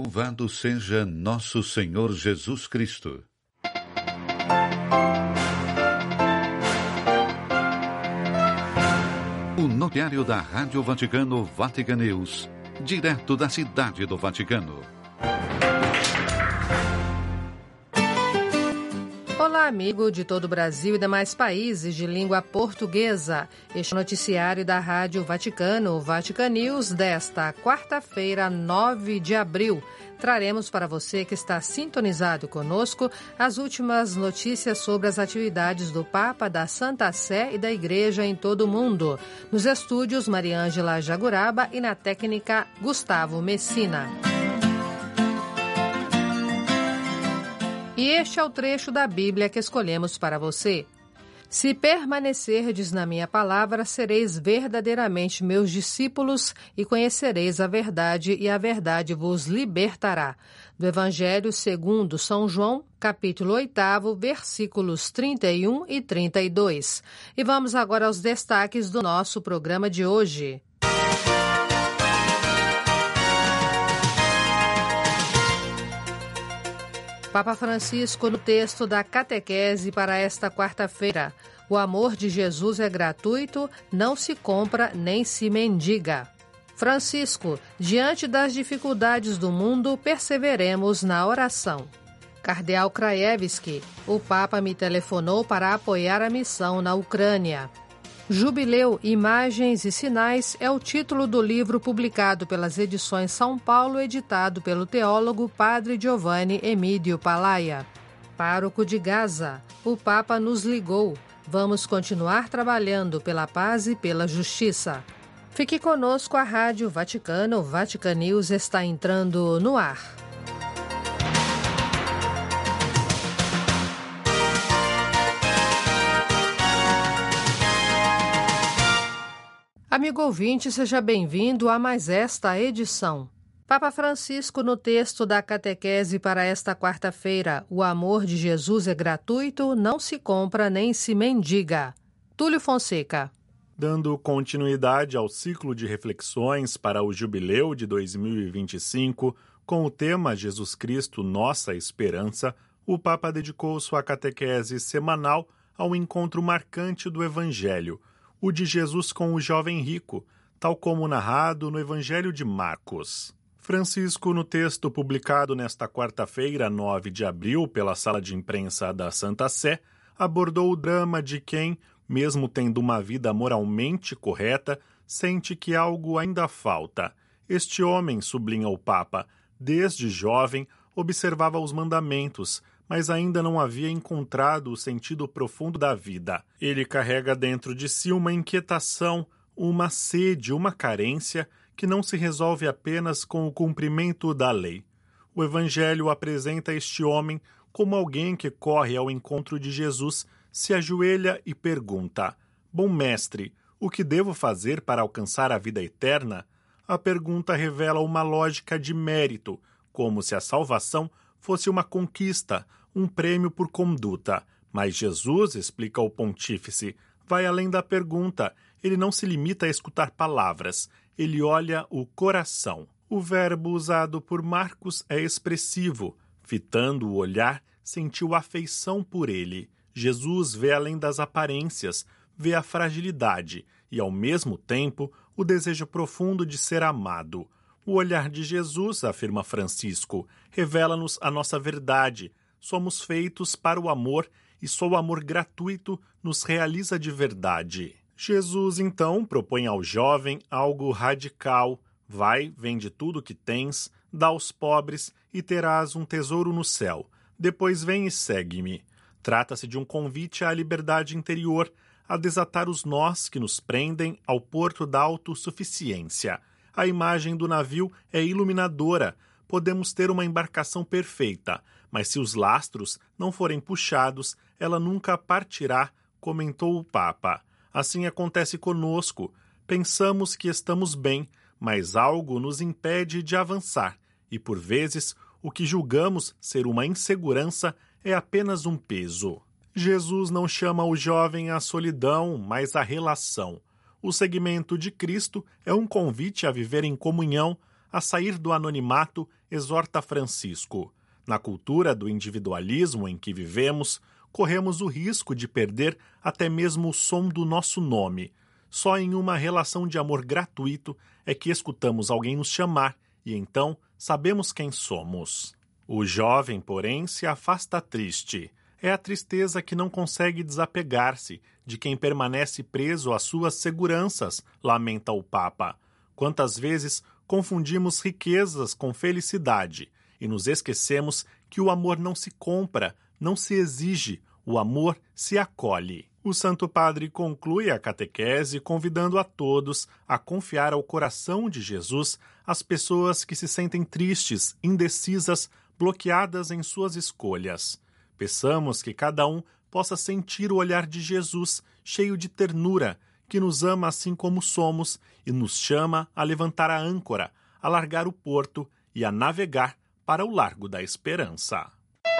Louvado seja nosso Senhor Jesus Cristo. O noticiário da Rádio Vaticano, Vatican News, direto da Cidade do Vaticano. Olá, amigo de todo o Brasil e demais países de língua portuguesa. Este noticiário da Rádio Vaticano, Vatican News, desta quarta-feira, 9 de abril. Traremos para você que está sintonizado conosco as últimas notícias sobre as atividades do Papa, da Santa Sé e da Igreja em todo o mundo. Nos estúdios, Mariângela Jaguraba e na técnica, Gustavo Messina. E este é o trecho da Bíblia que escolhemos para você. Se permanecerdes na minha palavra, sereis verdadeiramente meus discípulos e conhecereis a verdade, e a verdade vos libertará. Do Evangelho segundo São João, capítulo 8, versículos 31 e 32. E vamos agora aos destaques do nosso programa de hoje. Papa Francisco, no texto da catequese para esta quarta-feira: o amor de Jesus é gratuito, não se compra nem se mendiga. Francisco, diante das dificuldades do mundo, perseveremos na oração. Cardeal Krajewski, o Papa me telefonou para apoiar a missão na Ucrânia. Jubileu, Imagens e Sinais é o título do livro publicado pelas edições São Paulo, editado pelo teólogo Padre Giovanni Emídio Palaia. Pároco de Gaza, o Papa nos ligou. Vamos continuar trabalhando pela paz e pela justiça. Fique conosco, a Rádio Vaticano, Vatican News está entrando no ar. Amigo ouvinte, seja bem-vindo a mais esta edição. Papa Francisco, no texto da catequese para esta quarta-feira: o amor de Jesus é gratuito, não se compra nem se mendiga. Túlio Fonseca. Dando continuidade ao ciclo de reflexões para o Jubileu de 2025, com o tema Jesus Cristo, Nossa Esperança, o Papa dedicou sua catequese semanal ao encontro marcante do Evangelho, o de Jesus com o jovem rico, tal como narrado no Evangelho de Marcos. Francisco, no texto publicado nesta quarta-feira, 9 de abril, pela Sala de Imprensa da Santa Sé, abordou o drama de quem, mesmo tendo uma vida moralmente correta, sente que algo ainda falta. Este homem, sublinha o Papa, desde jovem, observava os mandamentos, mas ainda não havia encontrado o sentido profundo da vida. Ele carrega dentro de si uma inquietação, uma sede, uma carência que não se resolve apenas com o cumprimento da lei. O Evangelho apresenta este homem como alguém que corre ao encontro de Jesus, se ajoelha e pergunta: Bom mestre, o que devo fazer para alcançar a vida eterna? A pergunta revela uma lógica de mérito, como se a salvação fosse uma conquista, um prêmio por conduta. Mas Jesus, explica o pontífice, vai além da pergunta. Ele não se limita a escutar palavras, ele olha o coração. O verbo usado por Marcos é expressivo. Fitando o olhar, sentiu afeição por ele. Jesus vê além das aparências, vê a fragilidade e, ao mesmo tempo, o desejo profundo de ser amado. O olhar de Jesus, afirma Francisco, revela-nos a nossa verdade. Somos feitos para o amor e só o amor gratuito nos realiza de verdade. Jesus, então, propõe ao jovem algo radical. Vai, vende tudo o que tens, dá aos pobres e terás um tesouro no céu. Depois vem e segue-me. Trata-se de um convite à liberdade interior, a desatar os nós que nos prendem ao porto da autossuficiência. A imagem do navio é iluminadora. Podemos ter uma embarcação perfeita, mas se os lastros não forem puxados, ela nunca partirá, comentou o Papa. Assim acontece conosco. Pensamos que estamos bem, mas algo nos impede de avançar, e por vezes o que julgamos ser uma insegurança é apenas um peso. Jesus não chama o jovem à solidão, mas à relação. O seguimento de Cristo é um convite a viver em comunhão, a sair do anonimato exorta Francisco. Na cultura do individualismo em que vivemos, corremos o risco de perder até mesmo o som do nosso nome. Só em uma relação de amor gratuito é que escutamos alguém nos chamar e então sabemos quem somos. O jovem, porém, se afasta triste. É a tristeza que não consegue desapegar-se de quem permanece preso às suas seguranças, lamenta o Papa. Quantas vezes confundimos riquezas com felicidade e nos esquecemos que o amor não se compra, não se exige, o amor se acolhe. O Santo Padre conclui a catequese convidando a todos a confiar ao coração de Jesus as pessoas que se sentem tristes, indecisas, bloqueadas em suas escolhas. Peçamos que cada um possa sentir o olhar de Jesus, cheio de ternura, que nos ama assim como somos e nos chama a levantar a âncora, a largar o porto e a navegar para o Largo da Esperança.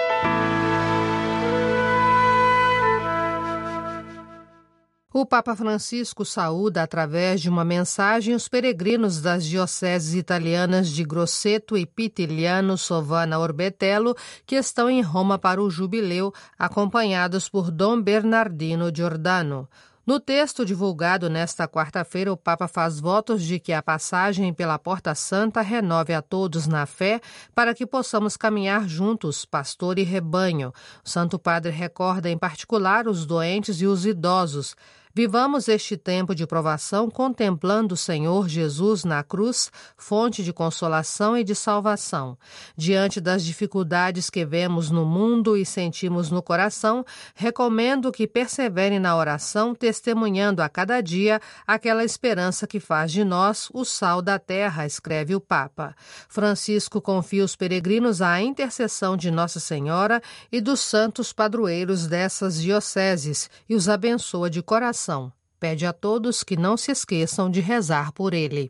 O Papa Francisco saúda, através de uma mensagem, os peregrinos das dioceses italianas de Grosseto e Pitigliano Sovana Orbetello, que estão em Roma para o jubileu, acompanhados por Dom Bernardino Giordano. No texto divulgado nesta quarta-feira, o Papa faz votos de que a passagem pela Porta Santa renove a todos na fé para que possamos caminhar juntos, pastor e rebanho. O Santo Padre recorda em particular os doentes e os idosos. Vivamos este tempo de provação contemplando o Senhor Jesus na cruz, fonte de consolação e de salvação. Diante das dificuldades que vemos no mundo e sentimos no coração, recomendo que perseverem na oração, testemunhando a cada dia aquela esperança que faz de nós o sal da terra, escreve o Papa. Francisco confia os peregrinos à intercessão de Nossa Senhora e dos santos padroeiros dessas dioceses e os abençoa de coração. Pede a todos que não se esqueçam de rezar por ele.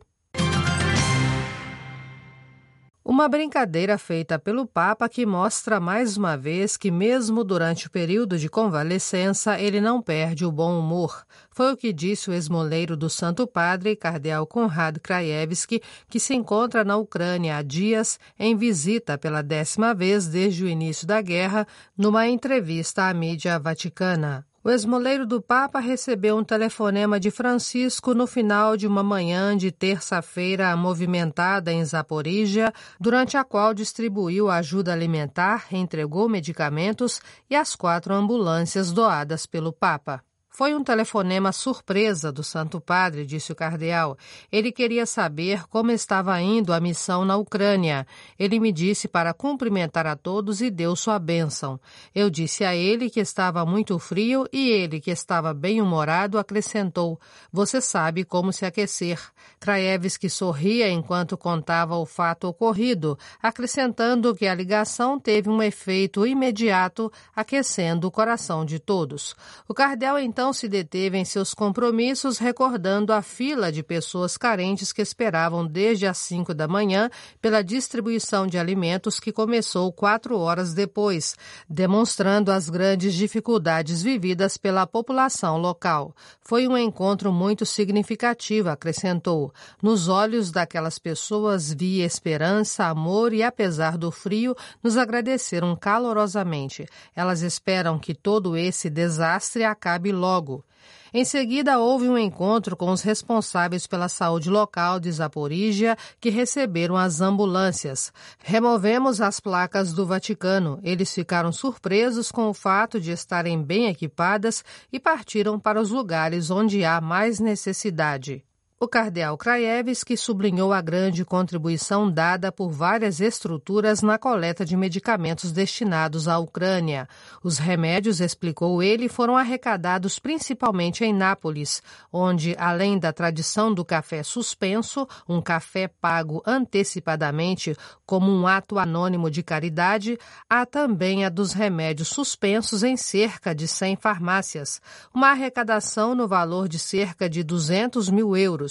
Uma brincadeira feita pelo Papa que mostra mais uma vez que mesmo durante o período de convalescença ele não perde o bom humor. Foi o que disse o esmoleiro do Santo Padre, cardeal Konrad Krajewski, que se encontra na Ucrânia há dias em visita pela 10ª vez desde o início da guerra, numa entrevista à mídia vaticana. O esmoleiro do Papa recebeu um telefonema de Francisco no final de uma manhã de terça-feira movimentada em Zaporíjia, durante a qual distribuiu ajuda alimentar, entregou medicamentos e as 4 ambulâncias doadas pelo Papa. Foi um telefonema surpresa do Santo Padre, disse o cardeal. Ele queria saber como estava indo a missão na Ucrânia. Ele me disse para cumprimentar a todos e deu sua bênção. Eu disse a ele que estava muito frio e ele, que estava bem-humorado, acrescentou: "Você sabe como se aquecer." Krajewski sorria enquanto contava o fato ocorrido, acrescentando que a ligação teve um efeito imediato, aquecendo o coração de todos. O cardeal então se deteve em seus compromissos, recordando a fila de pessoas carentes que esperavam desde as 5 da manhã pela distribuição de alimentos que começou 4 horas depois, demonstrando as grandes dificuldades vividas pela população local. Foi um encontro muito significativo, acrescentou. Nos olhos daquelas pessoas vi esperança, amor e, apesar do frio, nos agradeceram calorosamente. Elas esperam que todo esse desastre acabe logo. Em seguida, houve um encontro com os responsáveis pela saúde local de Zaporíjia, que receberam as ambulâncias. Removemos as placas do Vaticano. Eles ficaram surpresos com o fato de estarem bem equipadas e partiram para os lugares onde há mais necessidade. O cardeal Krajewski sublinhou a grande contribuição dada por várias estruturas na coleta de medicamentos destinados à Ucrânia. Os remédios, explicou ele, foram arrecadados principalmente em Nápoles, onde, além da tradição do café suspenso, um café pago antecipadamente como um ato anônimo de caridade, há também a dos remédios suspensos em cerca de 100 farmácias, uma arrecadação no valor de cerca de 200 mil euros.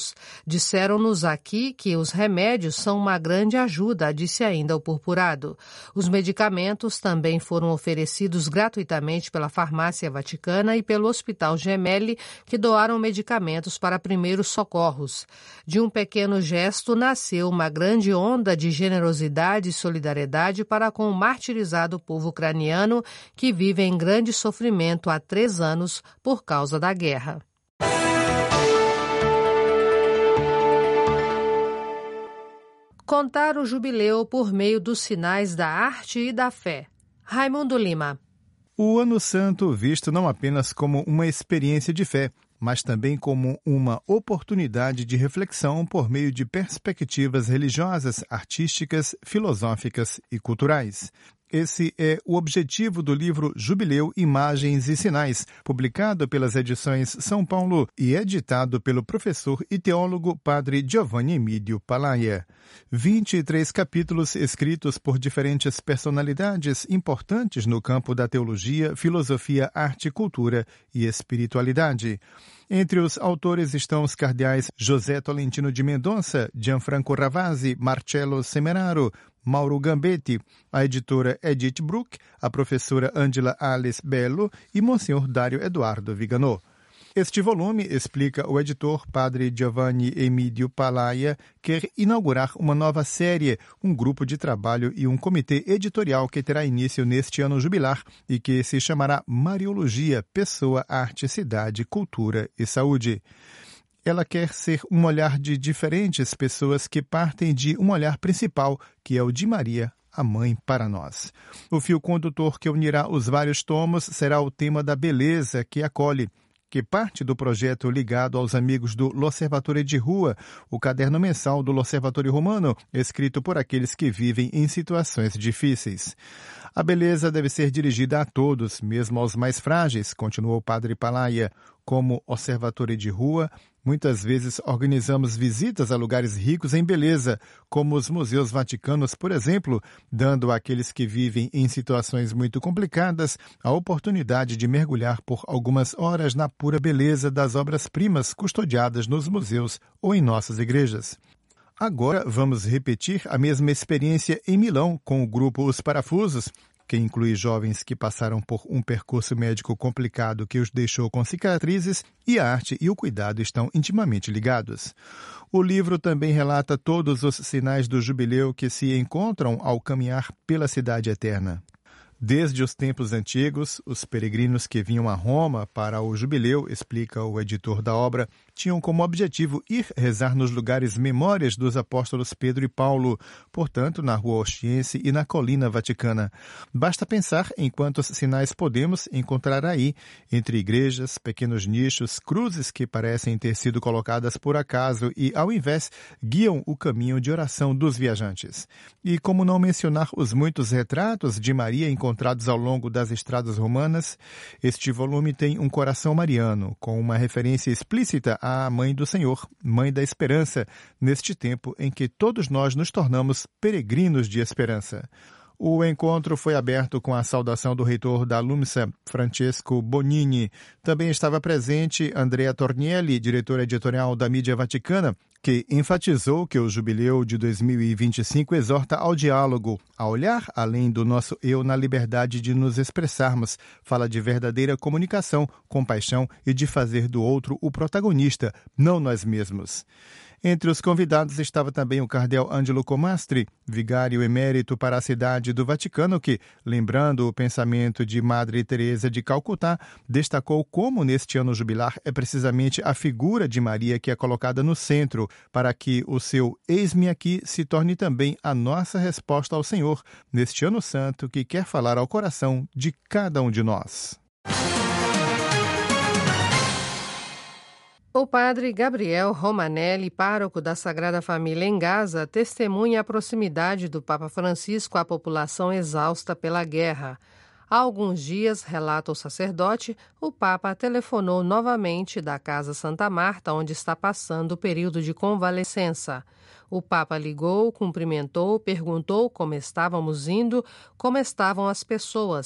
remédios. Disseram-nos aqui que os remédios são uma grande ajuda, disse ainda o purpurado. Os medicamentos também foram oferecidos gratuitamente pela Farmácia Vaticana e pelo Hospital Gemelli, que doaram medicamentos para primeiros socorros. De um pequeno gesto nasceu uma grande onda de generosidade e solidariedade para com o martirizado povo ucraniano que vive em grande sofrimento há 3 anos por causa da guerra. Contar o jubileu por meio dos sinais da arte e da fé. Raimundo Lima. O Ano Santo visto não apenas como uma experiência de fé, mas também como uma oportunidade de reflexão por meio de perspectivas religiosas, artísticas, filosóficas e culturais. Esse é o objetivo do livro Jubileu, Imagens e Sinais, publicado pelas edições São Paulo e editado pelo professor e teólogo Padre Giovanni Emídio Palaia. 23 capítulos escritos por diferentes personalidades importantes no campo da teologia, filosofia, arte, cultura e espiritualidade. Entre os autores estão os cardeais José Tolentino de Mendonça, Gianfranco Ravasi, Marcello Semeraro, Mauro Gambetti, a editora Edith Bruck, a professora Angela Alice Bello e Monsenhor Dário Eduardo Viganò. Este volume, explica o editor Padre Giovanni Emídio Palaia, quer inaugurar uma nova série, um grupo de trabalho e um comitê editorial que terá início neste ano jubilar e que se chamará Mariologia, Pessoa, Arte, Cidade, Cultura e Saúde. Ela quer ser um olhar de diferentes pessoas que partem de um olhar principal, que é o de Maria, a Mãe para nós. O fio condutor que unirá os vários tomos será o tema da beleza que acolhe, que parte do projeto ligado aos amigos do L'Osservatore de Rua, o caderno mensal do L'Osservatore Romano, escrito por aqueles que vivem em situações difíceis. A beleza deve ser dirigida a todos, mesmo aos mais frágeis, continuou o padre Palaia. Como Osservatore de Rua, muitas vezes organizamos visitas a lugares ricos em beleza, como os museus vaticanos, por exemplo, dando àqueles que vivem em situações muito complicadas a oportunidade de mergulhar por algumas horas na pura beleza das obras-primas custodiadas nos museus ou em nossas igrejas. Agora vamos repetir a mesma experiência em Milão com o grupo Os Parafusos, que inclui jovens que passaram por um percurso médico complicado que os deixou com cicatrizes, e a arte e o cuidado estão intimamente ligados. O livro também relata todos os sinais do jubileu que se encontram ao caminhar pela cidade eterna. Desde os tempos antigos, os peregrinos que vinham a Roma para o jubileu, explica o editor da obra, tinham como objetivo ir rezar nos lugares memórias dos apóstolos Pedro e Paulo, portanto, na Rua Ostiense e na Colina Vaticana. Basta pensar em quantos sinais podemos encontrar aí, entre igrejas, pequenos nichos, cruzes que parecem ter sido colocadas por acaso e, ao invés, guiam o caminho de oração dos viajantes. E como não mencionar os muitos retratos de Maria encontrados ao longo das estradas romanas, este volume tem um coração mariano, com uma referência explícita à Mãe do Senhor, Mãe da Esperança, neste tempo em que todos nós nos tornamos peregrinos de esperança. O encontro foi aberto com a saudação do reitor da LUMSA, Francesco Bonini. Também estava presente Andrea Tornielli, diretora editorial da Mídia Vaticana, que enfatizou que o Jubileu de 2025 exorta ao diálogo, a olhar além do nosso eu na liberdade de nos expressarmos, fala de verdadeira comunicação, compaixão e de fazer do outro o protagonista, não nós mesmos. Entre os convidados estava também o cardeal Angelo Comastri, vigário emérito para a cidade do Vaticano, que, lembrando o pensamento de Madre Teresa de Calcutá, destacou como neste ano jubilar é precisamente a figura de Maria que é colocada no centro, para que o seu "Eis-me aqui" se torne também a nossa resposta ao Senhor, neste ano santo que quer falar ao coração de cada um de nós. O padre Gabriel Romanelli, pároco da Sagrada Família em Gaza, testemunha a proximidade do Papa Francisco à população exausta pela guerra. Há alguns dias, relata o sacerdote, o Papa telefonou novamente da Casa Santa Marta, onde está passando o período de convalescença. O Papa ligou, cumprimentou, perguntou como estávamos indo, como estavam as pessoas.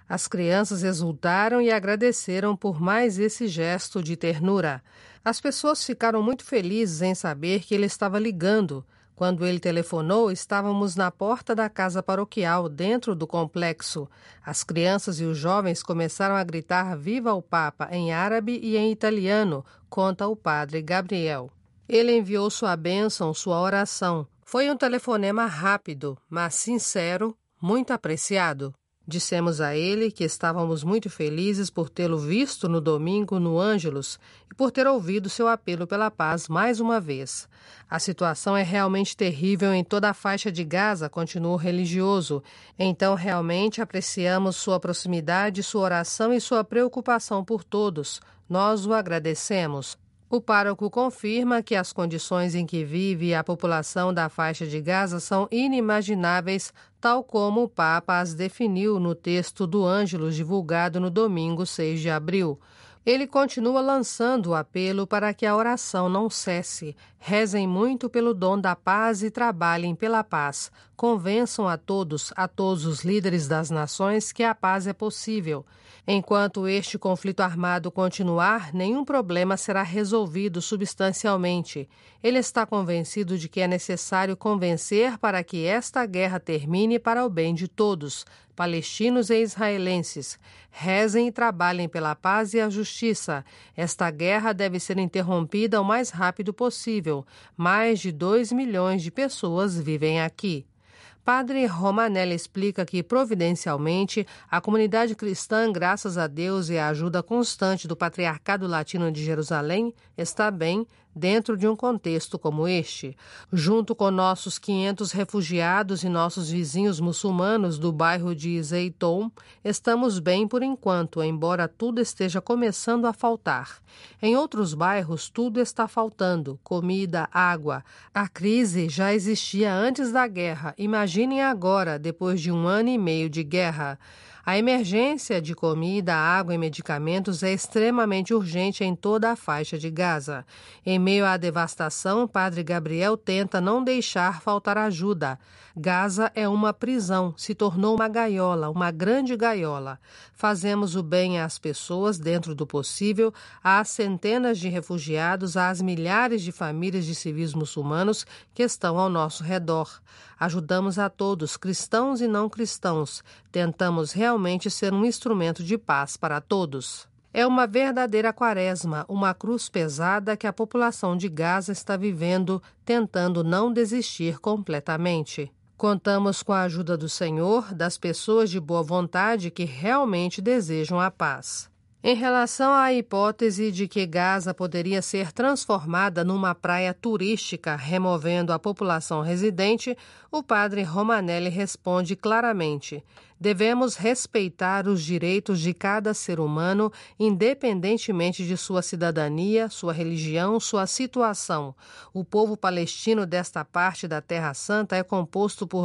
As crianças exultaram e agradeceram por mais esse gesto de ternura. As pessoas ficaram muito felizes em saber que ele estava ligando. Quando ele telefonou, estávamos na porta da casa paroquial, dentro do complexo. As crianças e os jovens começaram a gritar "Viva o Papa" em árabe e em italiano, conta o padre Gabriel. Ele enviou sua bênção, sua oração. Foi um telefonema rápido, mas sincero, muito apreciado. Dissemos a ele que estávamos muito felizes por tê-lo visto no domingo no Ângelus e por ter ouvido seu apelo pela paz mais uma vez. A situação é realmente terrível em toda a faixa de Gaza, continuou o religioso. Então realmente apreciamos sua proximidade, sua oração e sua preocupação por todos. Nós o agradecemos. O pároco confirma que as condições em que vive a população da faixa de Gaza são inimagináveis, tal como o Papa as definiu no texto do Ângelus divulgado no domingo 6 de abril. Ele continua lançando o apelo para que a oração não cesse. Rezem muito pelo dom da paz e trabalhem pela paz. Convençam a todos os líderes das nações que a paz é possível. Enquanto este conflito armado continuar, nenhum problema será resolvido substancialmente. Ele está convencido de que é necessário convencer para que esta guerra termine para o bem de todos, palestinos e israelenses. Rezem e trabalhem pela paz e a justiça. Esta guerra deve ser interrompida o mais rápido possível. Mais de 2 milhões de pessoas vivem aqui. Padre Romanelli explica que, providencialmente, a comunidade cristã, graças a Deus e à ajuda constante do Patriarcado Latino de Jerusalém, está bem dentro de um contexto como este. Junto com nossos 500 refugiados e nossos vizinhos muçulmanos do bairro de Zeiton, estamos bem por enquanto, embora tudo esteja começando a faltar. Em outros bairros, tudo está faltando: comida, água. A crise já existia antes da guerra. Imaginem agora, depois de 1 ano e meio de guerra. A emergência de comida, água e medicamentos é extremamente urgente em toda a faixa de Gaza. Em meio à devastação, Padre Gabriel tenta não deixar faltar ajuda. Gaza é uma prisão, se tornou uma gaiola, uma grande gaiola. Fazemos o bem às pessoas dentro do possível, às centenas de refugiados, às milhares de famílias de civis muçulmanos que estão ao nosso redor. Ajudamos a todos, cristãos e não cristãos. Tentamos realmente ser um instrumento de paz para todos. É uma verdadeira quaresma, uma cruz pesada que a população de Gaza está vivendo, tentando não desistir completamente. Contamos com a ajuda do Senhor, das pessoas de boa vontade que realmente desejam a paz. Em relação à hipótese de que Gaza poderia ser transformada numa praia turística, removendo a população residente, o padre Romanelli responde claramente: devemos respeitar os direitos de cada ser humano, independentemente de sua cidadania, sua religião, sua situação. O povo palestino desta parte da Terra Santa é composto por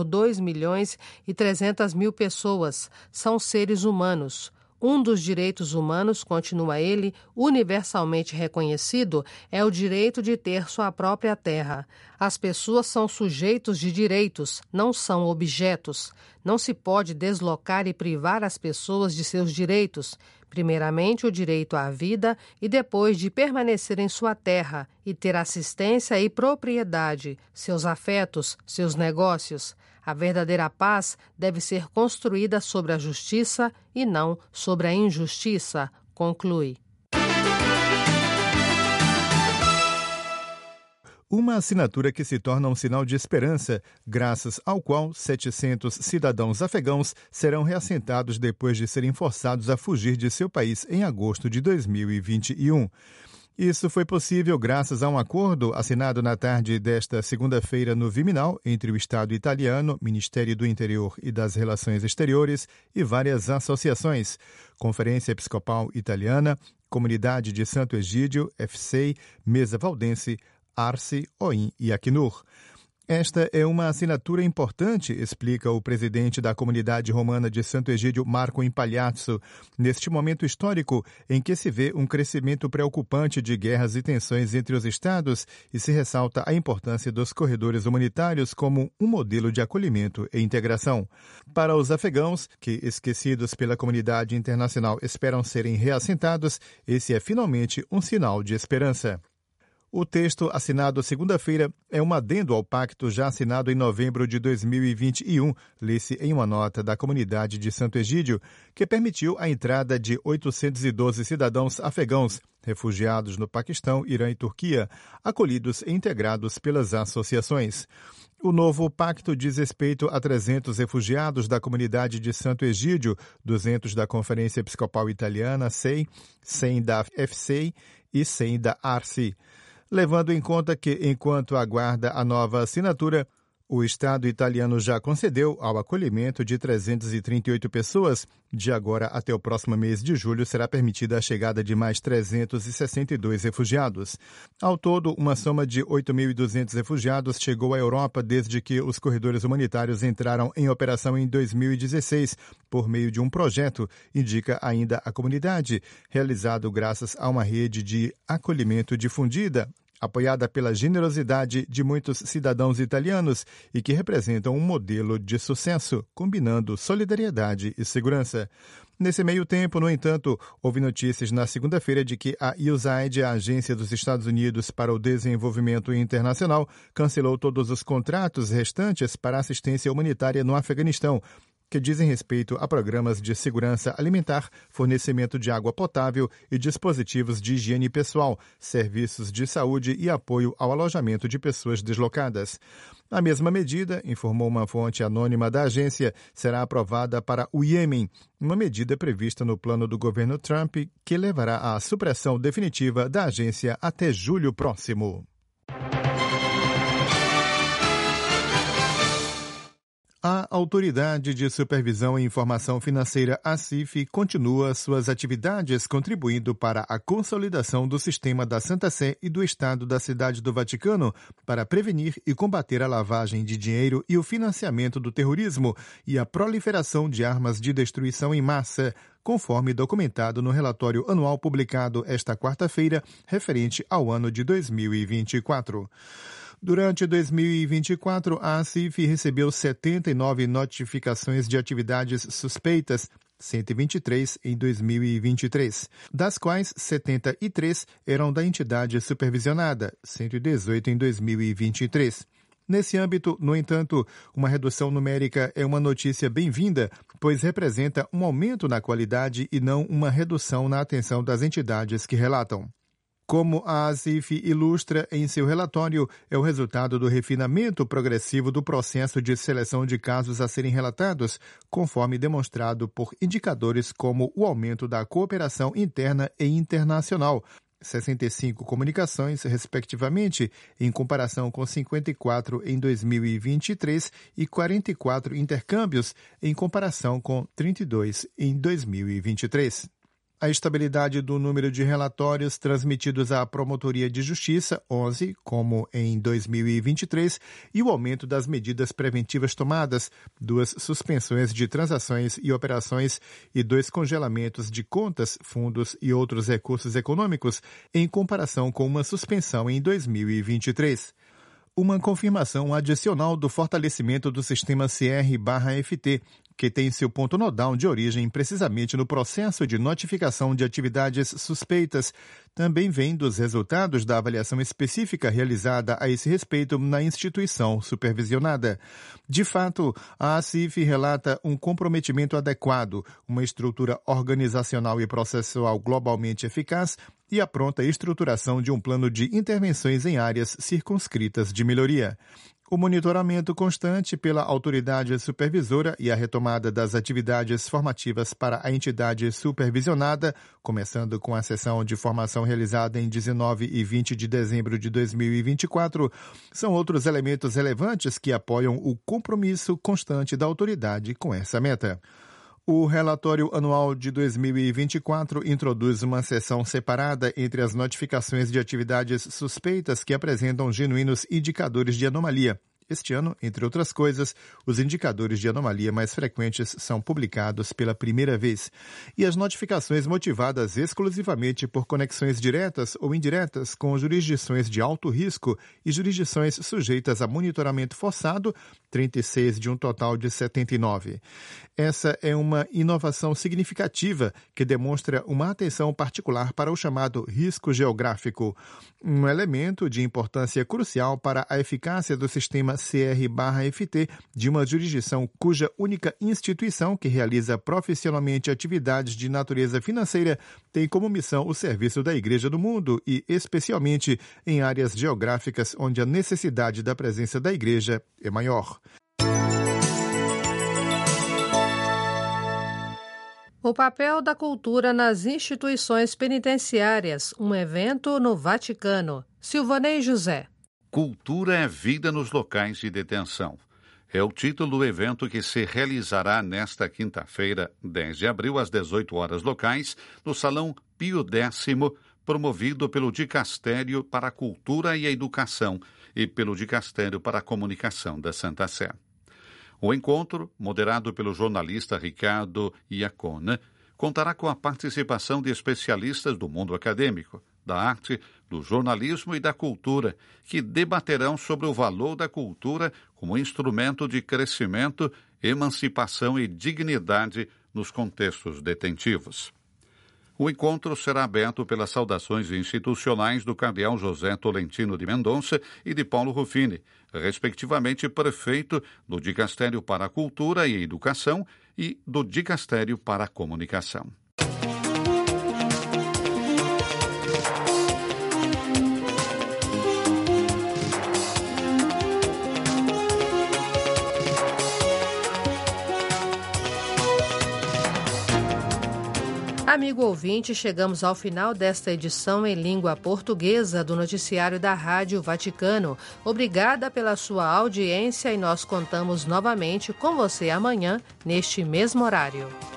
2.300.000 pessoas. São seres humanos. Um dos direitos humanos, continua ele, universalmente reconhecido, é o direito de ter sua própria terra. As pessoas são sujeitos de direitos, não são objetos. Não se pode deslocar e privar as pessoas de seus direitos. Primeiramente, o direito à vida e depois de permanecer em sua terra e ter assistência e propriedade, seus afetos, seus negócios. A verdadeira paz deve ser construída sobre a justiça e não sobre a injustiça, conclui. Uma assinatura que se torna um sinal de esperança, graças ao qual 700 cidadãos afegãos serão reassentados depois de serem forçados a fugir de seu país em agosto de 2021. Isso foi possível graças a um acordo assinado na tarde desta segunda-feira no Viminal entre o Estado italiano, Ministério do Interior e das Relações Exteriores e várias associações, Conferência Episcopal Italiana, Comunidade de Santo Egídio, FCEI, Mesa Valdense, Arce, OIM e Acnur. Esta é uma assinatura importante, explica o presidente da comunidade romana de Santo Egídio, Marco Impagliazzo, neste momento histórico em que se vê um crescimento preocupante de guerras e tensões entre os estados e se ressalta a importância dos corredores humanitários como um modelo de acolhimento e integração. Para os afegãos, que, esquecidos pela comunidade internacional, esperam serem reassentados, esse é finalmente um sinal de esperança. O texto assinado segunda-feira é um adendo ao pacto já assinado em novembro de 2021, lê-se em uma nota da comunidade de Santo Egídio, que permitiu a entrada de 812 cidadãos afegãos, refugiados no Paquistão, Irã e Turquia, acolhidos e integrados pelas associações. O novo pacto diz respeito a 300 refugiados da comunidade de Santo Egídio, 200 da Conferência Episcopal Italiana, SEI, 100 da FCEI e 100 da ARCI. Levando em conta que, enquanto aguarda a nova assinatura, o Estado italiano já concedeu ao acolhimento de 338 pessoas. De agora até o próximo mês de julho será permitida a chegada de mais 362 refugiados. Ao todo, uma soma de 8.200 refugiados chegou à Europa desde que os corredores humanitários entraram em operação em 2016, por meio de um projeto, indica ainda a comunidade, realizado graças a uma rede de acolhimento difundida, apoiada pela generosidade de muitos cidadãos italianos e que representam um modelo de sucesso, combinando solidariedade e segurança. Nesse meio tempo, no entanto, houve notícias na segunda-feira de que a USAID, a Agência dos Estados Unidos para o Desenvolvimento Internacional, cancelou todos os contratos restantes para assistência humanitária no Afeganistão, que dizem respeito a programas de segurança alimentar, fornecimento de água potável e dispositivos de higiene pessoal, serviços de saúde e apoio ao alojamento de pessoas deslocadas. A mesma medida, informou uma fonte anônima da agência, será aprovada para o Iêmen, uma medida prevista no plano do governo Trump que levará à supressão definitiva da agência até julho próximo. A Autoridade de Supervisão e Informação Financeira, ACIF, continua suas atividades contribuindo para a consolidação do sistema da Santa Sé e do Estado da Cidade do Vaticano para prevenir e combater a lavagem de dinheiro e o financiamento do terrorismo e a proliferação de armas de destruição em massa, conforme documentado no relatório anual publicado esta quarta-feira, referente ao ano de 2024. Durante 2024, a ACIF recebeu 79 notificações de atividades suspeitas, 123 em 2023, das quais 73 eram da entidade supervisionada, 118 em 2023. Nesse âmbito, no entanto, uma redução numérica é uma notícia bem-vinda, pois representa um aumento na qualidade e não uma redução na atenção das entidades que relatam. Como a ACIF ilustra em seu relatório, é o resultado do refinamento progressivo do processo de seleção de casos a serem relatados, conforme demonstrado por indicadores como o aumento da cooperação interna e internacional, 65 comunicações, respectivamente, em comparação com 54 em 2023 e 44 intercâmbios, em comparação com 32 em 2023. A estabilidade do número de relatórios transmitidos à Promotoria de Justiça, 11, como em 2023, e o aumento das medidas preventivas tomadas, 2 suspensões de transações e operações e 2 congelamentos de contas, fundos e outros recursos econômicos, em comparação com uma suspensão em 2023. Uma confirmação adicional do fortalecimento do sistema CR/FT, que tem seu ponto nodal de origem precisamente no processo de notificação de atividades suspeitas, também vem dos resultados da avaliação específica realizada a esse respeito na instituição supervisionada. De fato, a ACIF relata um comprometimento adequado, uma estrutura organizacional e processual globalmente eficaz e a pronta estruturação de um plano de intervenções em áreas circunscritas de melhoria. O monitoramento constante pela autoridade supervisora e a retomada das atividades formativas para a entidade supervisionada, começando com a sessão de formação realizada em 19 e 20 de dezembro de 2024, são outros elementos relevantes que apoiam o compromisso constante da autoridade com essa meta. O relatório anual de 2024 introduz uma seção separada entre as notificações de atividades suspeitas que apresentam genuínos indicadores de anomalia Este ano, entre outras coisas, os indicadores de anomalia mais frequentes são publicados pela primeira vez e as notificações motivadas exclusivamente por conexões diretas ou indiretas com jurisdições de alto risco e jurisdições sujeitas a monitoramento forçado, 36 de um total de 79. Essa é uma inovação significativa que demonstra uma atenção particular para o chamado risco geográfico, um elemento de importância crucial para a eficácia do sistema CR/FT de uma jurisdição cuja única instituição que realiza profissionalmente atividades de natureza financeira tem como missão o serviço da Igreja do Mundo e, especialmente, em áreas geográficas onde a necessidade da presença da Igreja é maior. O papel da cultura nas instituições penitenciárias, um evento no Vaticano. Silvanei José. Cultura é vida nos locais de detenção. É o título do evento que se realizará nesta quinta-feira, 10 de abril, às 18 horas locais, no Salão Pio X, promovido pelo Dicastério para a Cultura e a Educação e pelo Dicastério para a Comunicação da Santa Sé. O encontro, moderado pelo jornalista Ricardo Iacona, contará com a participação de especialistas do mundo acadêmico, da arte, do jornalismo e da cultura, que debaterão sobre o valor da cultura como instrumento de crescimento, emancipação e dignidade nos contextos detentivos. O encontro será aberto pelas saudações institucionais do cardeal José Tolentino de Mendonça e de Paulo Ruffini, respectivamente prefeito do Dicastério para a Cultura e a Educação e do Dicastério para a Comunicação. Amigo ouvinte, chegamos ao final desta edição em língua portuguesa do noticiário da Rádio Vaticano. Obrigada pela sua audiência e nós contamos novamente com você amanhã, neste mesmo horário.